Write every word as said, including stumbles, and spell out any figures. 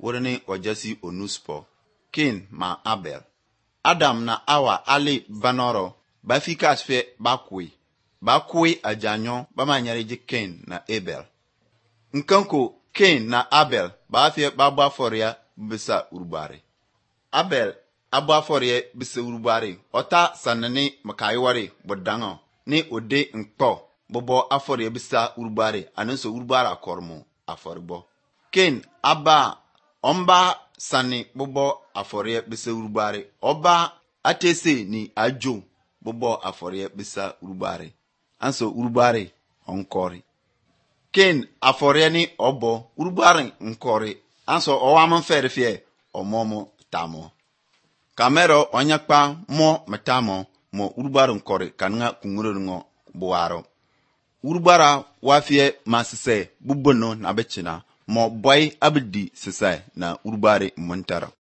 wurni wajasi onuspo. Cain ma Abel. Adam na Awa ali banoro ba fikas fe ba kui. Ba kui ajanyo ba manyari ji Cain na Abel. Nkanko Cain na Abel ba fe ba ba foria bisa urubare. Abel abba forie bisa urubare ota sanani makaiware bodango ni ode nkpo bobo aforie bisa urubare anenso urubara akormo aforibo. Cain abba omba sani bobo aforie bisa urubare oba atese ni ajo bobo aforie bisa urubare anso urubare onkori. Cain aforie ni obo urubare nkori anso owam ferfie omomo tamo. Kamero onyakpa mo metamo mo urubara nkori kananga kunguro ngo buwaro. Urubara wafie masise bubono na bechina mo boy abdi sise na urubare montara.